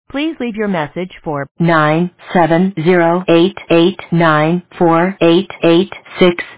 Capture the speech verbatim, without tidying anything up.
Please leave your message for nine seven zero eight eight nine four eight eight six